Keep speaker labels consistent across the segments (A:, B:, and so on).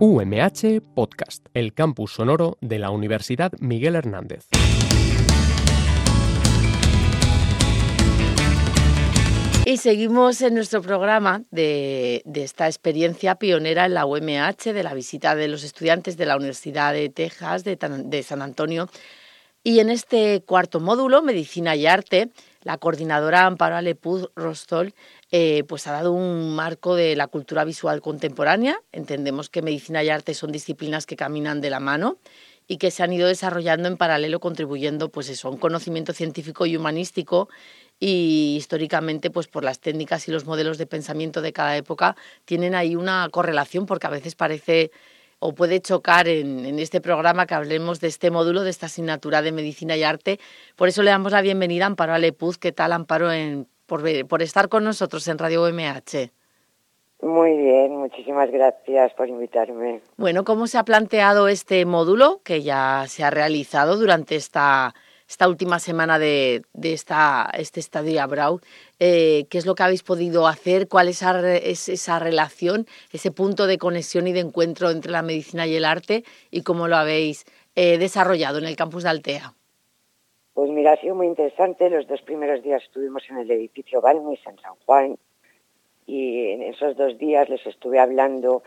A: UMH Podcast, el campus sonoro de la Universidad Miguel Hernández.
B: Y seguimos en nuestro programa de esta experiencia pionera en la UMH, de la visita de los estudiantes de la Universidad de Texas, de San Antonio. Y en este cuarto módulo, Medicina y Arte, la coordinadora Amparo Alepuz Rostol pues ha dado un marco de la cultura visual contemporánea. Entendemos que medicina y arte son disciplinas que caminan de la mano y que se han ido desarrollando en paralelo, contribuyendo pues eso, a un conocimiento científico y humanístico, y históricamente pues por las técnicas y los modelos de pensamiento de cada época tienen ahí una correlación, porque a veces parece o puede chocar en este programa que hablemos de este módulo, de esta asignatura de Medicina y Arte. Por eso le damos la bienvenida a Amparo Alepuz. ¿Qué tal, Amparo, por estar con nosotros en Radio UMH?
C: Muy bien, muchísimas gracias por invitarme.
B: Bueno, ¿cómo se ha planteado este módulo que ya se ha realizado durante esta última semana de este estadio Abroad? ¿Qué es lo que habéis podido hacer? ¿Cuál es esa relación, ese punto de conexión y de encuentro entre la medicina y el arte? ¿Y cómo lo habéis desarrollado en el campus de Altea?
C: Pues mira, ha sido muy interesante. Los 2 primeros días estuvimos en el edificio Balmis, en San Juan, y en esos 2 días les estuve hablando.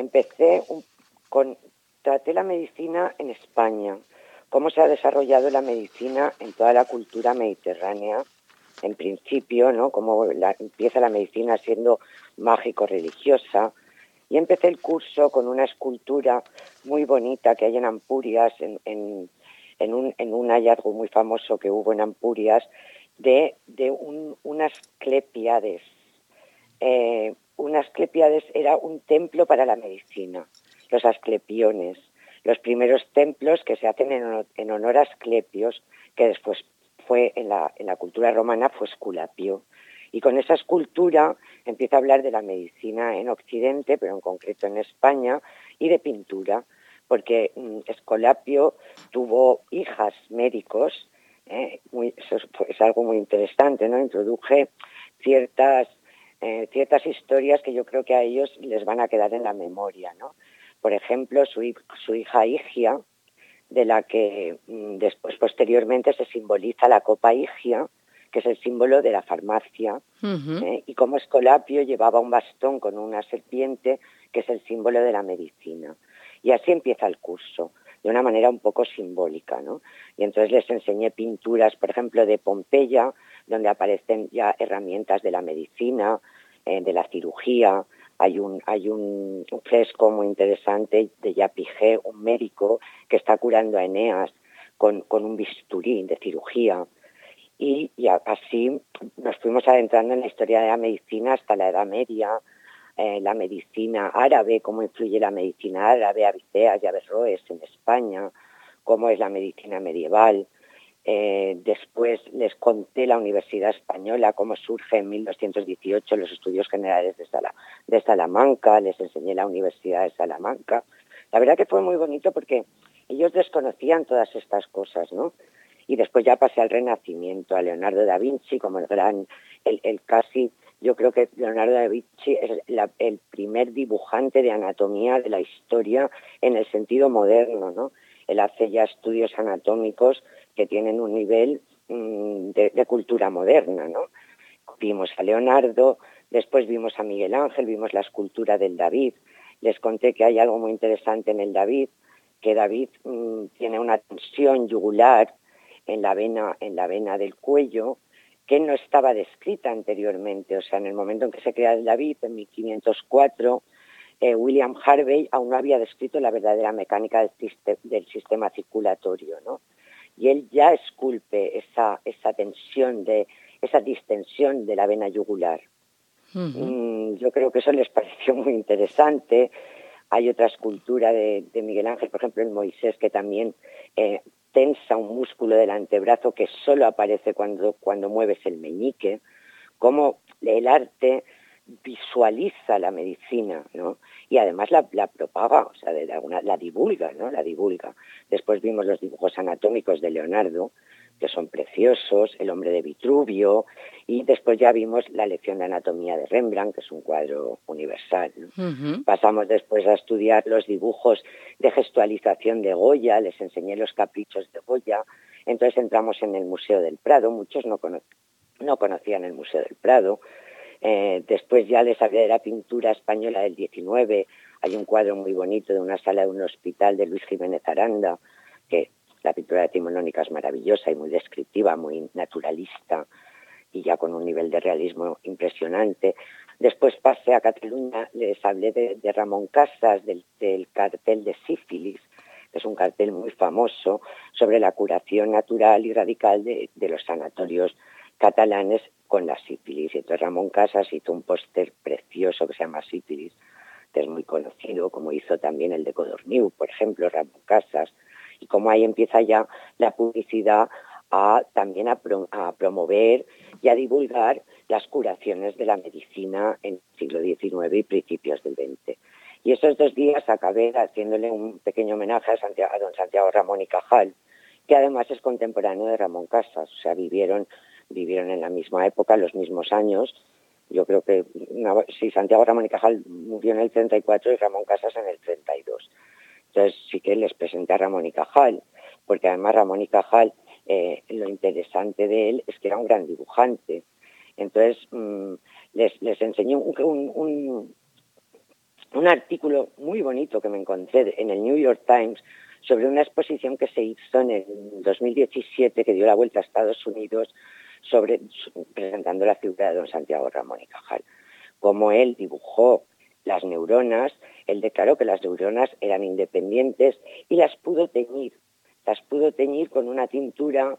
C: Traté la medicina en España, cómo se ha desarrollado la medicina en toda la cultura mediterránea, en principio, ¿no? Cómo empieza la medicina siendo mágico-religiosa. Y empecé el curso con una escultura muy bonita que hay en Ampurias, en un hallazgo muy famoso que hubo en Ampurias, de unas clepíades. Unas clepíades era un templo para la medicina, los asclepiones, los primeros templos que se hacen en honor a Asclepios, que después fue en la cultura romana fue Esculapio. Y con esa escultura empieza a hablar de la medicina en Occidente, pero en concreto en España, y de pintura, porque Esculapio tuvo hijas médicos. Eso es algo muy interesante, ¿no? Introduje ciertas historias que yo creo que a ellos les van a quedar en la memoria, ¿no? Por ejemplo, su hija Higia, de la que después posteriormente se simboliza la copa Higia, que es el símbolo de la farmacia, y como Esculapio llevaba un bastón con una serpiente, que es el símbolo de la medicina. Y así empieza el curso, de una manera un poco simbólica, ¿no? Y entonces les enseñé pinturas, por ejemplo, de Pompeya, donde aparecen ya herramientas de la medicina, de la cirugía. Hay un fresco muy interesante de Yapigé, un médico que está curando a Eneas con un bisturí de cirugía. Y así nos fuimos adentrando en la historia de la medicina hasta la Edad Media, la medicina árabe, cómo influye la medicina árabe, Aviceas y Averroes en España, cómo es la medicina medieval. Después les conté la Universidad Española, cómo surge en 1218 los estudios generales de Salamanca, les enseñé la Universidad de Salamanca. La verdad que fue muy bonito porque ellos desconocían todas estas cosas, ¿no? Y después ya pasé al Renacimiento, a Leonardo da Vinci como yo creo que Leonardo da Vinci es el primer dibujante de anatomía de la historia en el sentido moderno, ¿no? Él hace ya estudios anatómicos que tienen un nivel de cultura moderna, ¿no? Vimos a Leonardo, después vimos a Miguel Ángel, vimos la escultura del David. Les conté que hay algo muy interesante en el David, que David tiene una tensión yugular en la vena del cuello, que no estaba descrita anteriormente. O sea, en el momento en que se crea el David, en 1504, William Harvey aún no había descrito la verdadera mecánica del sistema circulatorio, ¿no? Y él ya esculpe esa tensión, esa distensión de la vena yugular. Yo creo que eso les pareció muy interesante. Hay otra escultura de Miguel Ángel, por ejemplo, el Moisés, que también tensa un músculo del antebrazo que solo aparece cuando mueves el meñique. Cómo el arte visualiza la medicina, ¿no? Y además la propaga, o sea, la divulga, ¿no? La divulga. Después vimos los dibujos anatómicos de Leonardo, que son preciosos, El hombre de Vitruvio, y después ya vimos la lección de anatomía de Rembrandt, que es un cuadro universal, ¿no? Pasamos después a estudiar los dibujos de gestualización de Goya, les enseñé los caprichos de Goya. Entonces entramos en el Museo del Prado, muchos no conocían el Museo del Prado. Después ya les hablé de la pintura española del 19, hay un cuadro muy bonito de una sala de un hospital de Luis Jiménez Aranda, que la pintura decimonónica es maravillosa y muy descriptiva, muy naturalista y ya con un nivel de realismo impresionante. Después pasé a Cataluña, les hablé de Ramón Casas, del cartel de sífilis, que es un cartel muy famoso sobre la curación natural y radical de los sanatorios catalanes con la sífilis. Y entonces Ramón Casas hizo un póster precioso que se llama Sífilis, que es muy conocido, como hizo también el de Codorniu, por ejemplo, Ramón Casas. Y como ahí empieza ya la publicidad también a promover y a divulgar las curaciones de la medicina en el siglo XIX y principios del XX. Y esos 2 días acabé haciéndole un pequeño homenaje a don Santiago Ramón y Cajal, que además es contemporáneo de Ramón Casas, o sea, vivieron en la misma época, los mismos años. Yo creo que Santiago Ramón y Cajal murió en el 34 y Ramón Casas en el 32. Entonces sí que les presenté a Ramón y Cajal, porque además Ramón y Cajal, lo interesante de él es que era un gran dibujante. Entonces les enseñé un artículo muy bonito que me encontré en el New York Times sobre una exposición que se hizo en el 2017, que dio la vuelta a Estados Unidos, presentando la figura de don Santiago Ramón y Cajal. Como él dibujó las neuronas, él declaró que las neuronas eran independientes y las pudo teñir con una tintura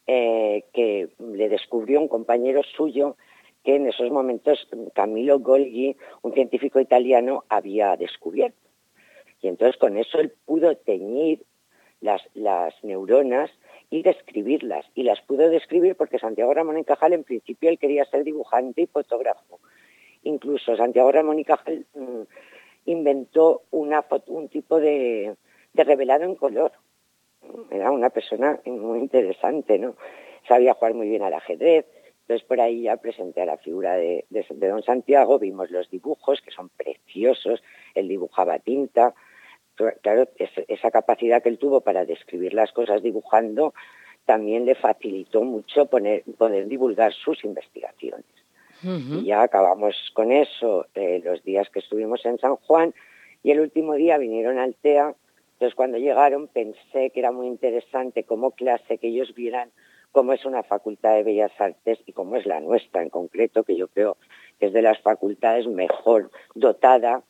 C: que le descubrió un compañero suyo, que en esos momentos Camillo Golgi, un científico italiano, había descubierto. Y entonces con eso él pudo teñir las neuronas y describirlas. Y las pudo describir porque Santiago Ramón y Cajal, en principio, él quería ser dibujante y fotógrafo. Incluso Santiago Ramón y Cajal inventó un tipo de revelado en color. Era una persona muy interesante, ¿no? Sabía jugar muy bien al ajedrez. Entonces por ahí ya presenté a la figura de don Santiago, vimos los dibujos, que son preciosos, él dibujaba a tinta. Claro, esa capacidad que él tuvo para describir las cosas dibujando también le facilitó mucho poder divulgar sus investigaciones. Y ya acabamos con eso los días que estuvimos en San Juan, y el último día vinieron al TEA. Entonces cuando llegaron pensé que era muy interesante como clase que ellos vieran cómo es una facultad de Bellas Artes y cómo es la nuestra en concreto, que yo creo que es de las facultades mejor dotada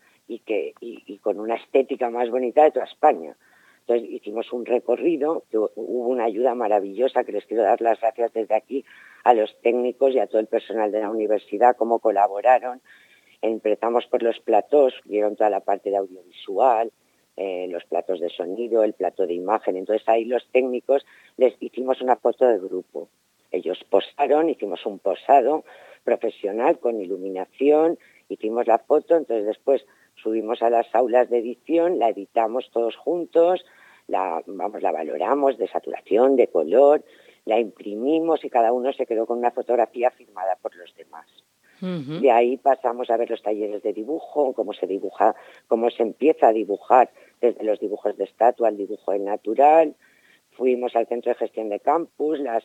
C: y con una estética más bonita de toda España. Entonces hicimos un recorrido, hubo una ayuda maravillosa, que les quiero dar las gracias desde aquí a los técnicos y a todo el personal de la universidad, cómo colaboraron. Empezamos por los platós, vieron toda la parte de audiovisual, los platos de sonido, el plato de imagen. Entonces ahí los técnicos les hicimos una foto de grupo. Ellos posaron, hicimos un posado profesional con iluminación, hicimos la foto, entonces después subimos a las aulas de edición, la editamos todos juntos, la valoramos de saturación, de color, la imprimimos y cada uno se quedó con una fotografía firmada por los demás. De ahí pasamos a ver los talleres de dibujo, cómo se dibuja, cómo se empieza a dibujar desde los dibujos de estatua al dibujo del natural. Fuimos al centro de gestión de campus, la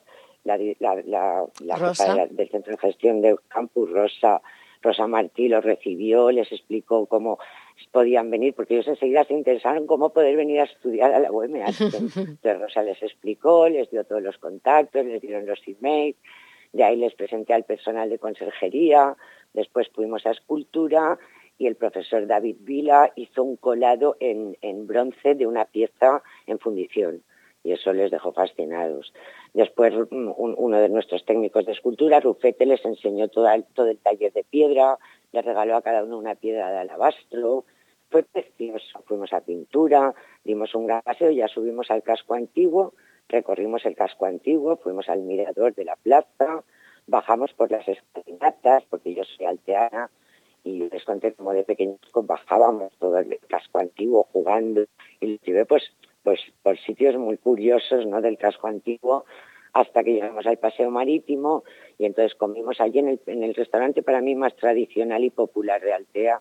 C: jefa del centro de gestión de campus, Rosa Martí, los recibió, les explicó cómo podían venir, porque ellos enseguida se interesaron cómo poder venir a estudiar a la UMH. Entonces Rosa les explicó, les dio todos los contactos, les dieron los emails. De ahí les presenté al personal de conserjería, después fuimos a escultura y el profesor David Vila hizo un colado en bronce de una pieza en fundición y eso les dejó fascinados. Después uno de nuestros técnicos de escultura, Rufete, les enseñó todo el taller de piedra, les regaló a cada uno una piedra de alabastro. Fue precioso. Fuimos a pintura, dimos un gran paseo, ya subimos al casco antiguo. Recorrimos el casco antiguo, fuimos al mirador de la plaza, bajamos por las escalinatas, porque yo soy alteana, y les conté como de pequeños bajábamos todo el casco antiguo jugando, y les llevé pues por sitios muy curiosos, ¿no?, del casco antiguo, hasta que llegamos al paseo marítimo y entonces comimos allí en el restaurante para mí más tradicional y popular de Altea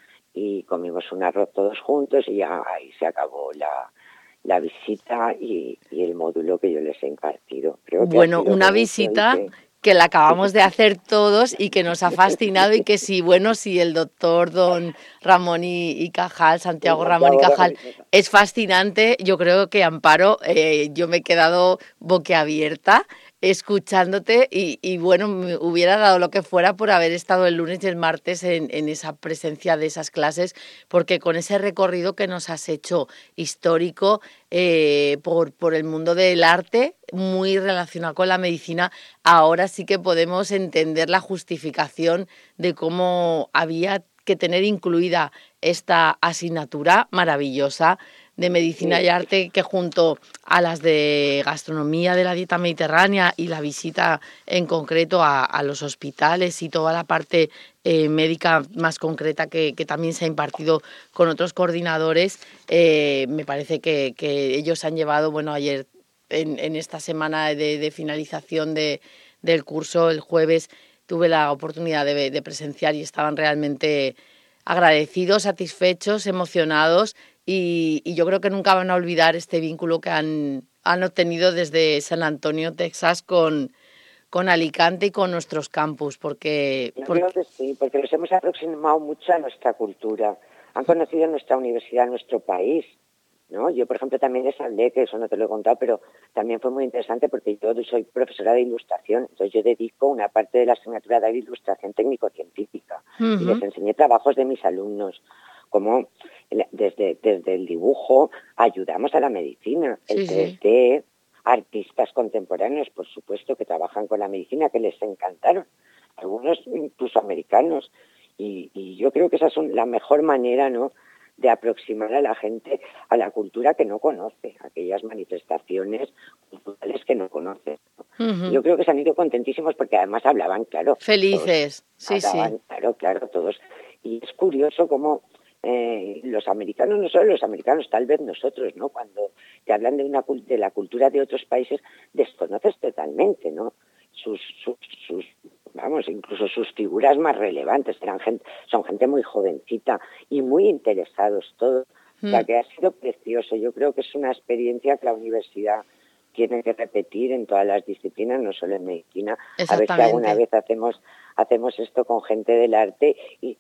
C: y comimos un arroz todos juntos y ya ahí se acabó la visita y el módulo que yo les he impartido. Creo que
B: bueno, una visita que la acabamos de hacer todos y que nos ha fascinado y que si el doctor don Ramón y Cajal, Santiago Ramón y Cajal, es fascinante, yo creo que Amparo, yo me he quedado boquiabierta escuchándote y bueno, me hubiera dado lo que fuera por haber estado el lunes y el martes en esa presencia de esas clases, porque con ese recorrido que nos has hecho histórico por el mundo del arte, muy relacionado con la medicina, ahora sí que podemos entender la justificación de cómo había que tener incluida esta asignatura maravillosa de medicina y arte, que junto a las de gastronomía de la dieta mediterránea y la visita en concreto a los hospitales y toda la parte médica más concreta que también se ha impartido con otros coordinadores, me parece que ellos han llevado, bueno, ayer en esta semana de finalización del curso, el jueves, tuve la oportunidad de presenciar y estaban realmente agradecidos, satisfechos, emocionados y yo creo que nunca van a olvidar este vínculo que han obtenido desde San Antonio, Texas, con Alicante y con nuestros campus, porque
C: creo que sí, porque los hemos aproximado mucho a nuestra cultura. Han conocido nuestra universidad, nuestro país, ¿no? Yo, por ejemplo, también les hablé, que eso no te lo he contado, pero también fue muy interesante porque yo soy profesora de ilustración, entonces yo dedico una parte de la asignatura de ilustración técnico-científica y les enseñé trabajos de mis alumnos, como desde el dibujo ayudamos a la medicina, el 3D, artistas contemporáneos, por supuesto, que trabajan con la medicina, que les encantaron, algunos incluso americanos, y yo creo que esa es la mejor manera, ¿no?, de aproximar a la gente a la cultura que no conoce, aquellas manifestaciones culturales que no conoce, ¿no? Yo creo que se han ido contentísimos porque además hablaban, claro.
B: Felices,
C: todos, hablaban, claro, todos. Y es curioso cómo los americanos, no solo los americanos, tal vez nosotros, ¿no?, cuando te hablan de la cultura de otros países, desconoces totalmente, ¿no?, incluso sus figuras más relevantes, son gente muy jovencita y muy interesados todos, o sea que ha sido precioso. Yo creo que es una experiencia que la universidad tiene que repetir en todas las disciplinas, no solo en medicina. A ver si alguna vez hacemos esto con gente del arte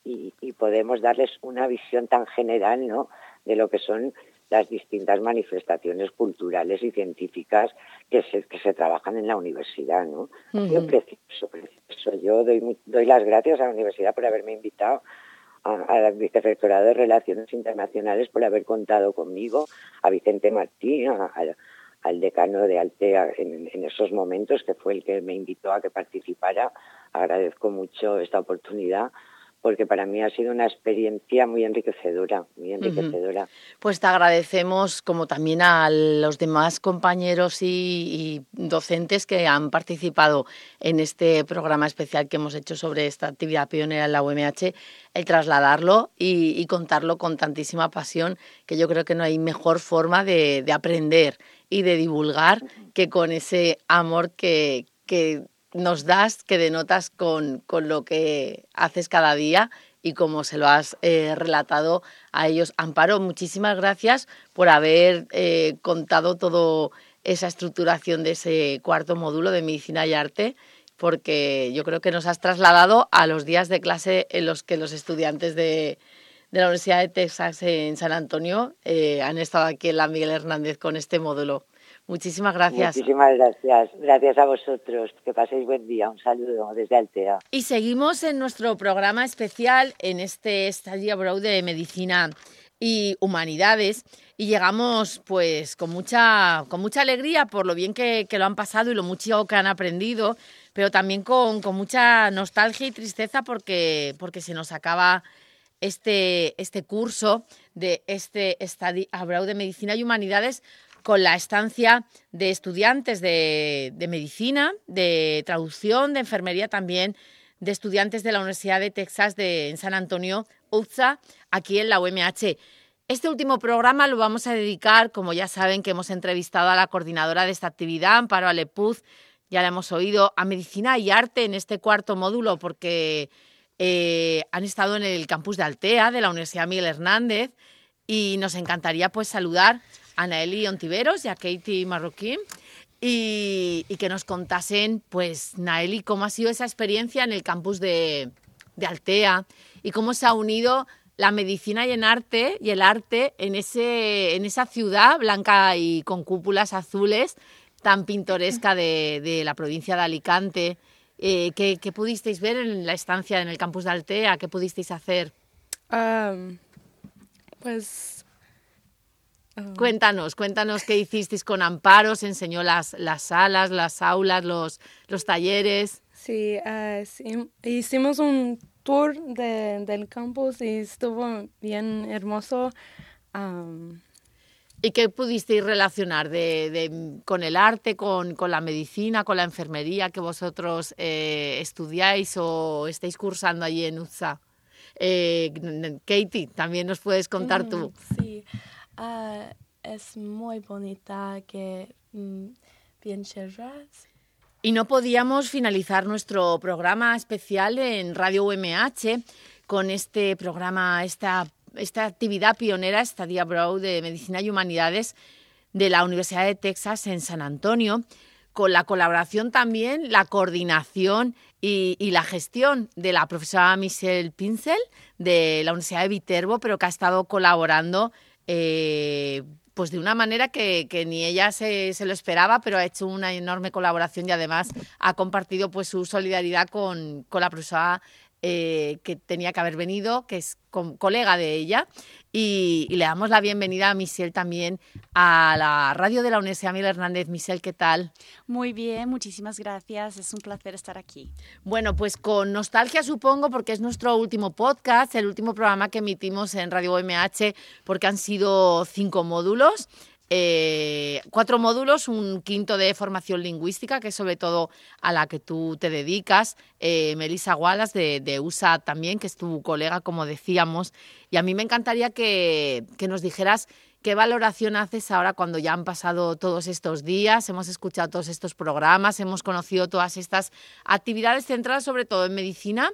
C: y podemos darles una visión tan general, ¿no?, de lo que son las distintas manifestaciones culturales y científicas que se trabajan en la universidad, ¿no? Ha sido precioso. Yo doy las gracias a la universidad por haberme invitado, al Vicerrectorado de Relaciones Internacionales por haber contado conmigo, a Vicente Martí, al decano de Altea en esos momentos, que fue el que me invitó a que participara. Agradezco mucho esta oportunidad, porque para mí ha sido una experiencia muy enriquecedora, muy enriquecedora.
B: Pues te agradecemos, como también a los demás compañeros y docentes que han participado en este programa especial que hemos hecho sobre esta actividad pionera en la UMH, el trasladarlo y contarlo con tantísima pasión, que yo creo que no hay mejor forma de aprender y de divulgar que con ese amor que nos das, que denotas con lo que haces cada día y como se lo has relatado a ellos. Amparo, muchísimas gracias por haber contado toda esa estructuración de ese cuarto módulo de Medicina y Arte, porque yo creo que nos has trasladado a los días de clase en los que los estudiantes de la Universidad de Texas en San Antonio han estado aquí en la Miguel Hernández con este módulo. Muchísimas gracias.
C: Muchísimas gracias. Gracias a vosotros. Que paséis buen día. Un saludo desde Altea.
B: Y seguimos en nuestro programa especial en este Study Abroad de Medicina y Humanidades y llegamos pues con mucha alegría por lo bien que lo han pasado y lo mucho que han aprendido, pero también con mucha nostalgia y tristeza porque se nos acaba este curso de este Study Abroad de Medicina y Humanidades, con la estancia de estudiantes de medicina, de traducción, de enfermería también, de estudiantes de la Universidad de Texas en San Antonio, UTSA, aquí en la UMH. Este último programa lo vamos a dedicar, como ya saben, que hemos entrevistado a la coordinadora de esta actividad, Amparo Alepuz, ya la hemos oído, a Medicina y Arte en este cuarto módulo, porque han estado en el campus de Altea, de la Universidad Miguel Hernández, y nos encantaría pues saludar a Naeli Ontiveros y a Katie Marroquín y que nos contasen, pues, Naeli, cómo ha sido esa experiencia en el campus de Altea y cómo se ha unido la medicina y el arte en esa ciudad blanca y con cúpulas azules tan pintoresca de la provincia de Alicante. ¿Qué pudisteis ver en la estancia en el campus de Altea? ¿Qué pudisteis hacer? Cuéntanos qué hicisteis con Amparo, os enseñó las salas, las aulas, los talleres.
D: Sí, hicimos un tour del campus y estuvo bien hermoso.
B: ¿Y qué pudisteis relacionar con el arte, con la medicina, con la enfermería que vosotros estudiáis o estáis cursando allí en UTSA? Katie, también nos puedes contar tú.
D: Sí, es muy bonita, bien cerrada.
B: Y no podíamos finalizar nuestro programa especial en Radio UMH con este programa, esta actividad pionera, Study Abroad de Medicina y Humanidades de la Universidad de Texas en San Antonio, con la colaboración también, la coordinación y la gestión de la profesora Michelle Pincel de la Universidad de Viterbo, pero que ha estado colaborando pues de una manera que ni ella se lo esperaba, pero ha hecho una enorme colaboración y además ha compartido pues su solidaridad con la profesora que tenía que haber venido, que es colega de ella, y le damos la bienvenida a Michelle también a la radio de la Universidad Miguel Hernández. Michelle, ¿qué tal?
E: Muy bien, muchísimas gracias, es un placer estar aquí.
B: Bueno, pues con nostalgia supongo, porque es nuestro último podcast, el último programa que emitimos en Radio UMH, porque han sido 5 módulos. 4 módulos, un quinto de formación lingüística, que es sobre todo a la que tú te dedicas, Melissa Wallace de USA también, que es tu colega, como decíamos, y a mí me encantaría que nos dijeras qué valoración haces ahora cuando ya han pasado todos estos días, hemos escuchado todos estos programas, hemos conocido todas estas actividades centradas sobre todo en medicina,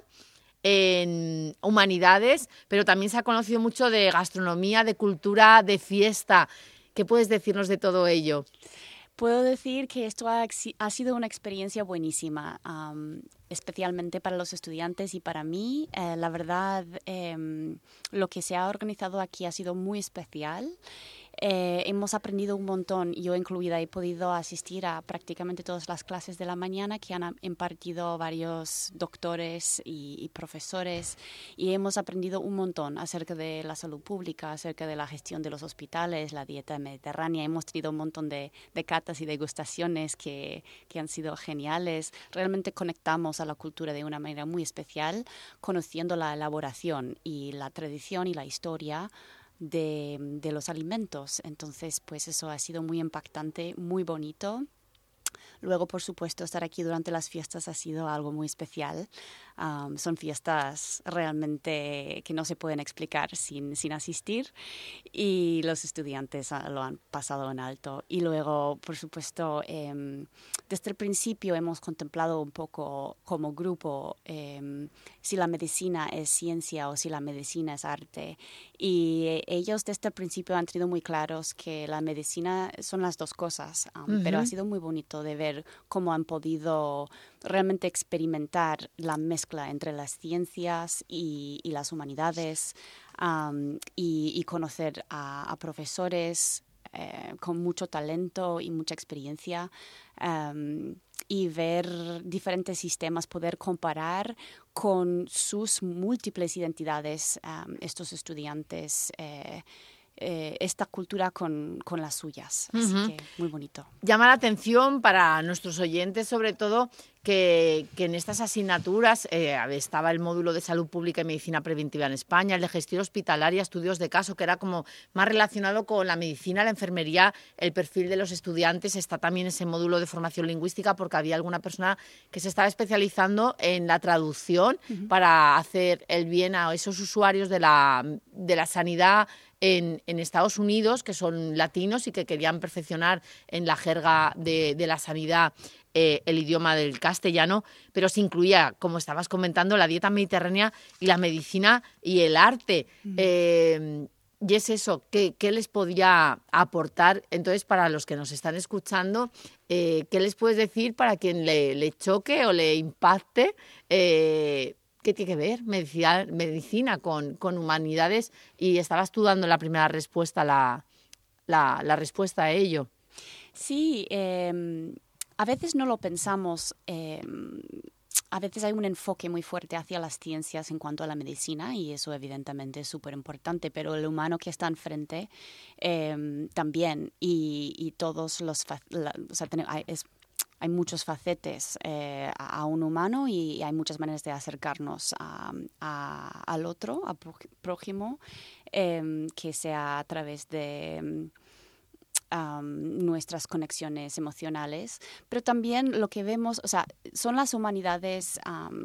B: en humanidades, pero también se ha conocido mucho de gastronomía, de cultura, de fiesta. ¿Qué puedes decirnos de todo ello?
E: Puedo decir que esto ha sido una experiencia buenísima, especialmente para los estudiantes y para mí. La verdad, lo que se ha organizado aquí ha sido muy especial. Hemos aprendido un montón, yo incluida he podido asistir a prácticamente todas las clases de la mañana que han impartido varios doctores y profesores, y hemos aprendido un montón acerca de la salud pública, acerca de la gestión de los hospitales, la dieta mediterránea. Hemos tenido un montón de catas y degustaciones que han sido geniales. Realmente conectamos a la cultura de una manera muy especial, conociendo la elaboración y la tradición y la historia de los alimentos. Entonces, pues eso ha sido muy impactante, muy bonito. Luego, por supuesto, estar aquí durante las fiestas ha sido algo muy especial. Son fiestas realmente que no se pueden explicar sin asistir, y los estudiantes lo han pasado en alto. Y luego, por supuesto, desde el principio hemos contemplado un poco como grupo si la medicina es ciencia o si la medicina es arte. Y ellos desde el principio han tenido muy claros que la medicina son las dos cosas, pero ha sido muy bonito de ver cómo han podido realmente experimentar la mezcla entre las ciencias y las humanidades, y conocer a profesores con mucho talento y mucha experiencia, y ver diferentes sistemas, poder comparar con sus múltiples identidades estos estudiantes, esta cultura con las suyas. Así que muy bonito.
B: Llama la atención para nuestros oyentes, sobre todo, que en estas asignaturas estaba el módulo de salud pública y medicina preventiva en España, el de gestión hospitalaria, estudios de caso, que era como más relacionado con la medicina, la enfermería, el perfil de los estudiantes. Está también ese módulo de formación lingüística porque había alguna persona que se estaba especializando en la traducción para hacer el bien a esos usuarios de la sanidad en Estados Unidos, que son latinos y que querían perfeccionar en la jerga de la sanidad el idioma del castellano, pero se incluía, como estabas comentando, la dieta mediterránea y la medicina y el arte. Y es eso, ¿qué les podía aportar? Entonces, para los que nos están escuchando, ¿qué les puedes decir para quien le choque o le impacte? ¿Qué tiene que ver medicina con humanidades? Y estabas tú dando la primera respuesta, la respuesta a ello.
E: Sí, a veces no lo pensamos. A veces hay un enfoque muy fuerte hacia las ciencias en cuanto a la medicina y eso evidentemente es súper importante, pero el humano que está enfrente también y todos los... hay muchos facetes a un humano y hay muchas maneras de acercarnos al otro, al prójimo, que sea a través de... nuestras conexiones emocionales, pero también lo que vemos, o sea, son las humanidades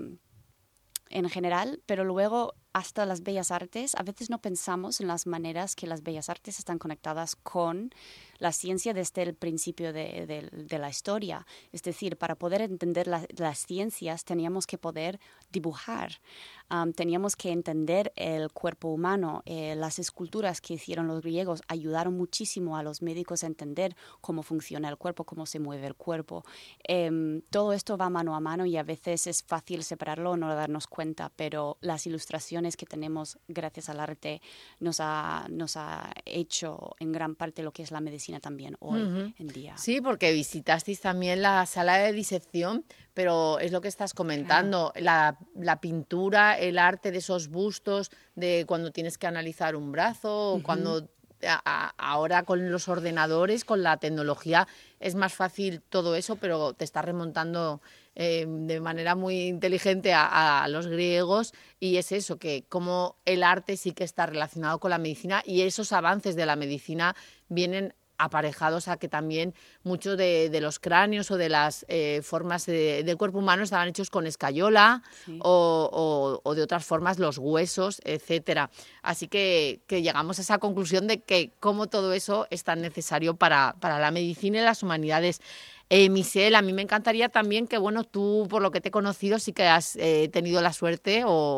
E: en general, pero luego hasta las bellas artes, a veces no pensamos en las maneras que las bellas artes están conectadas con la ciencia desde el principio de la historia. Es decir, para poder entender las ciencias teníamos que poder dibujar, teníamos que entender el cuerpo humano. Las esculturas que hicieron los griegos ayudaron muchísimo a los médicos a entender cómo funciona el cuerpo, cómo se mueve el cuerpo. Todo esto va mano a mano y a veces es fácil separarlo o no darnos cuenta, pero las ilustraciones que tenemos gracias al arte nos ha hecho en gran parte lo que es la medicina también hoy en día.
B: Sí, porque visitasteis también la sala de disección, pero es lo que estás comentando, claro. La pintura, el arte de esos bustos, de cuando tienes que analizar un brazo, o cuando ahora con los ordenadores, con la tecnología, es más fácil todo eso, pero te está remontando de manera muy inteligente a los griegos, y es eso, que como el arte sí que está relacionado con la medicina y esos avances de la medicina vienen aparejados a que también muchos de los cráneos o de las formas del cuerpo humano estaban hechos con escayola, sí, o de otras formas, los huesos, etcétera. Así que llegamos a esa conclusión de que como todo eso es tan necesario para la medicina y las humanidades. Michelle, a mí me encantaría también que, bueno, tú, por lo que te he conocido, sí que has tenido la suerte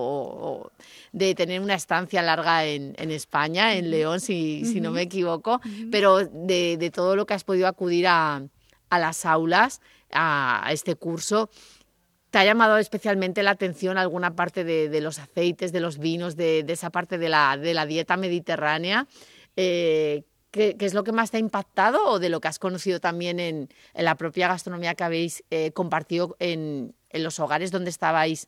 B: de tener una estancia larga en España, en León, si no me equivoco, pero de todo lo que has podido acudir a las aulas, a este curso, ¿te ha llamado especialmente la atención alguna parte de los aceites, de los vinos, de esa parte de la dieta mediterránea? ¿Qué es lo que más te ha impactado o de lo que has conocido también en la propia gastronomía que habéis compartido en los hogares donde estabais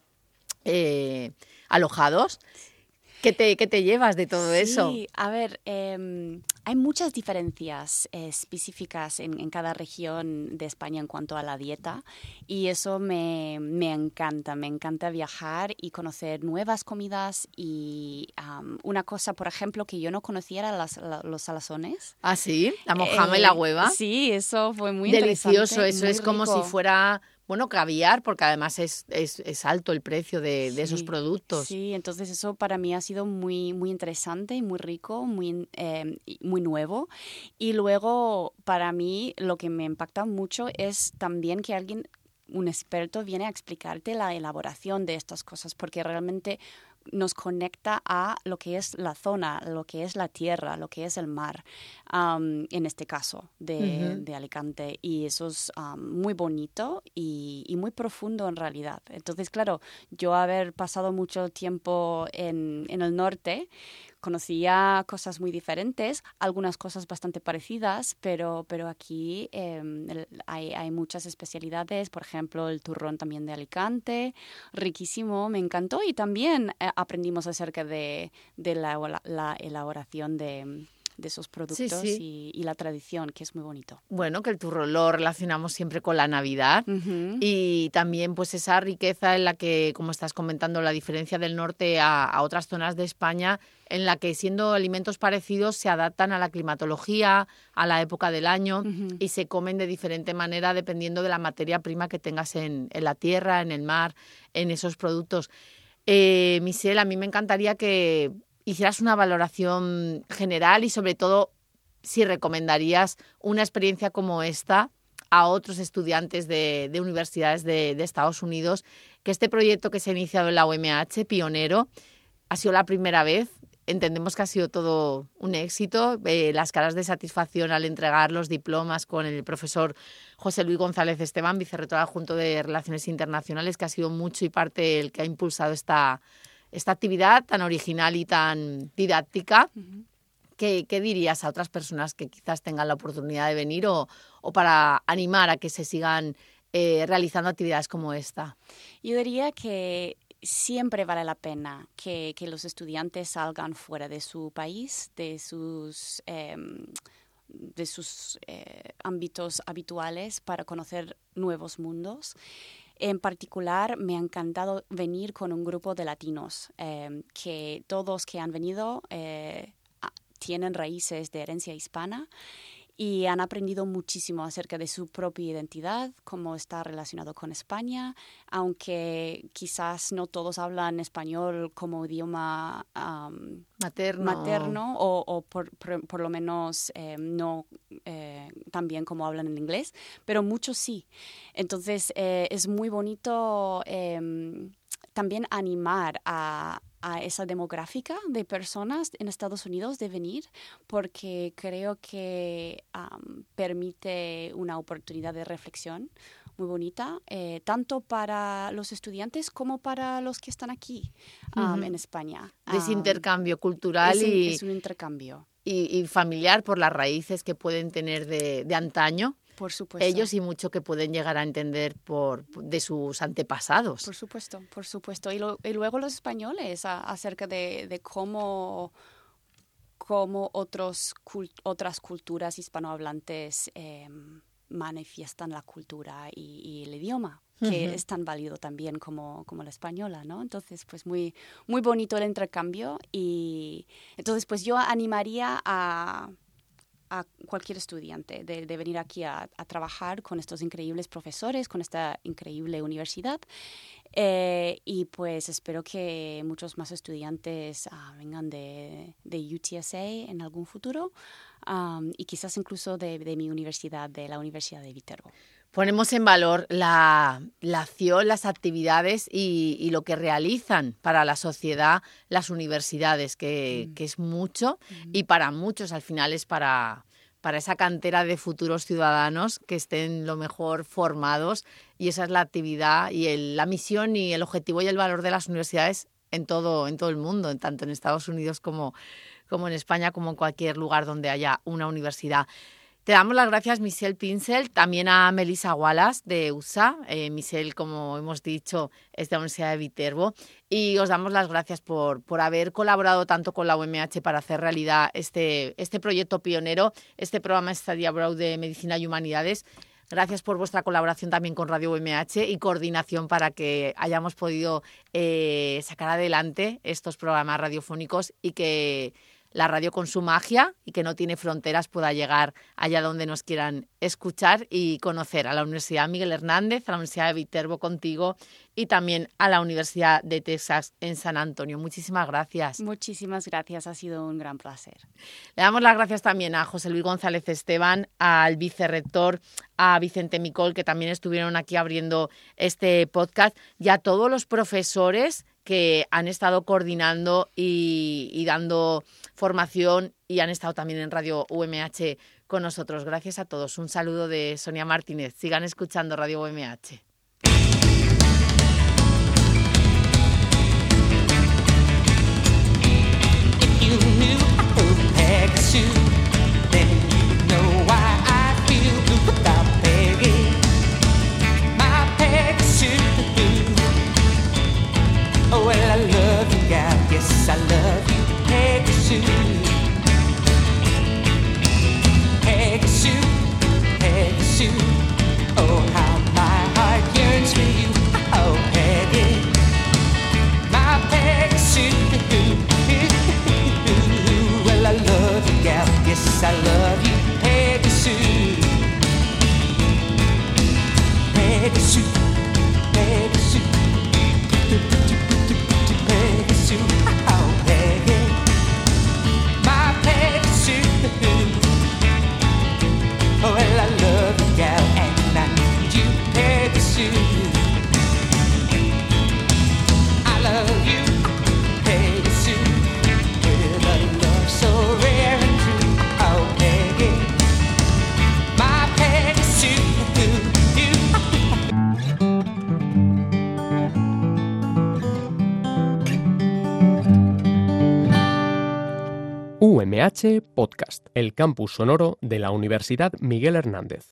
B: alojados? ¿Qué te llevas de todo eso?
E: Sí, a ver, hay muchas diferencias específicas en cada región de España en cuanto a la dieta y eso me encanta viajar y conocer nuevas comidas y una cosa, por ejemplo, que yo no conocía era los salazones.
B: ¿Ah, sí? ¿La mojama y la hueva?
E: Sí, eso fue muy
B: delicioso,
E: interesante.
B: Eso es como si fuera... Bueno, caviar, porque además es alto el precio de esos productos.
E: Sí, entonces eso para mí ha sido muy, muy interesante y muy rico, muy nuevo. Y luego, para mí, lo que me impacta mucho es también que un experto viene a explicarte la elaboración de estas cosas, porque realmente nos conecta a lo que es la zona, lo que es la tierra, lo que es el mar, en este caso de Alicante. Y eso es muy bonito y muy profundo en realidad. Entonces, claro, yo haber pasado mucho tiempo en el norte, conocía cosas muy diferentes, algunas cosas bastante parecidas, pero aquí hay muchas especialidades, por ejemplo, el turrón también de Alicante, riquísimo, me encantó, y también aprendimos acerca de la elaboración de esos productos
B: sí.
E: Y la tradición, que es muy bonito.
B: Bueno, que el turrón lo relacionamos siempre con la Navidad y también pues esa riqueza en la que, como estás comentando, la diferencia del norte a otras zonas de España, en la que siendo alimentos parecidos se adaptan a la climatología, a la época del año y se comen de diferente manera dependiendo de la materia prima que tengas en la tierra, en el mar, en esos productos. Michelle, a mí me encantaría que hicieras una valoración general y sobre todo si recomendarías una experiencia como esta a otros estudiantes de universidades de Estados Unidos, que este proyecto que se ha iniciado en la UMH, pionero, ha sido la primera vez. Entendemos que ha sido todo un éxito. Las caras de satisfacción al entregar los diplomas con el profesor José Luis González Esteban, vicerrector adjunto de Relaciones Internacionales, que ha sido mucho y parte el que ha impulsado esta actividad tan original y tan didáctica. ¿Qué dirías a otras personas que quizás tengan la oportunidad de venir o para animar a que se sigan realizando actividades como esta?
E: Yo diría que siempre vale la pena que los estudiantes salgan fuera de su país, de sus ámbitos habituales para conocer nuevos mundos. En particular, me ha encantado venir con un grupo de latinos, que todos que han venido tienen raíces de herencia hispana y han aprendido muchísimo acerca de su propia identidad, cómo está relacionado con España, aunque quizás no todos hablan español como idioma materno o por lo menos no tan bien como hablan en inglés, pero muchos sí. Entonces es muy bonito también animar a esa demográfica de personas en Estados Unidos de venir, porque creo que permite una oportunidad de reflexión muy bonita, tanto para los estudiantes como para los que están aquí en España.
B: Ese intercambio cultural
E: es un intercambio.
B: Y familiar por las raíces que pueden tener de antaño.
E: Por supuesto.
B: Ellos y mucho que pueden llegar a entender de sus antepasados.
E: Por supuesto, por supuesto. Y luego los españoles acerca de cómo otras culturas hispanohablantes manifiestan la cultura y el idioma, que es tan válido también como la española, ¿no? Entonces, pues muy, muy bonito el intercambio. Y entonces, pues yo animaría a cualquier estudiante de venir aquí a trabajar con estos increíbles profesores, con esta increíble universidad. Y pues espero que muchos más estudiantes vengan de UTSA en algún futuro y quizás incluso de mi universidad, de la Universidad de Viterbo.
B: Ponemos en valor la acción, las actividades y lo que realizan para la sociedad las universidades, que es mucho y para muchos al final es para esa cantera de futuros ciudadanos que estén lo mejor formados, y esa es la actividad y la misión y el objetivo y el valor de las universidades en todo el mundo, tanto en Estados Unidos como en España, como en cualquier lugar donde haya una universidad. Te damos las gracias, Michelle Pincel, también a Melissa Wallace de USA. Michelle, como hemos dicho, es de la Universidad de Viterbo. Y os damos las gracias por haber colaborado tanto con la UMH para hacer realidad este proyecto pionero, este programa Study Abroad de Medicina y Humanidades. Gracias por vuestra colaboración también con Radio UMH y coordinación para que hayamos podido sacar adelante estos programas radiofónicos y que la radio con su magia y que no tiene fronteras pueda llegar allá donde nos quieran escuchar y conocer a la Universidad Miguel Hernández, a la Universidad de Viterbo contigo y también a la Universidad de Texas en San Antonio. Muchísimas gracias.
E: Muchísimas gracias, ha sido un gran placer.
B: Le damos las gracias también a José Luis González Esteban, al vicerrector, a Vicente Micol, que también estuvieron aquí abriendo este podcast, y a todos los profesores que han estado coordinando y dando formación y han estado también en Radio UMH con nosotros. Gracias a todos. Un saludo de Sonia Martínez. Sigan escuchando Radio UMH.
F: Oh, well, I love you, God, yes, I love you, Pegasus. Yes, I love you, Peggy Sue. Peggy Sue, Peggy Sue, Peggy Sue, oh Peggy, my Peggy Sue. Oh, well, I love you, gal, and I need you, Peggy Sue. I love you, Peggy Sue, with a love so rare and true. Oh, Peggy, my Peggy Sue.
A: UMH Podcast, el campus sonoro de la Universidad Miguel Hernández.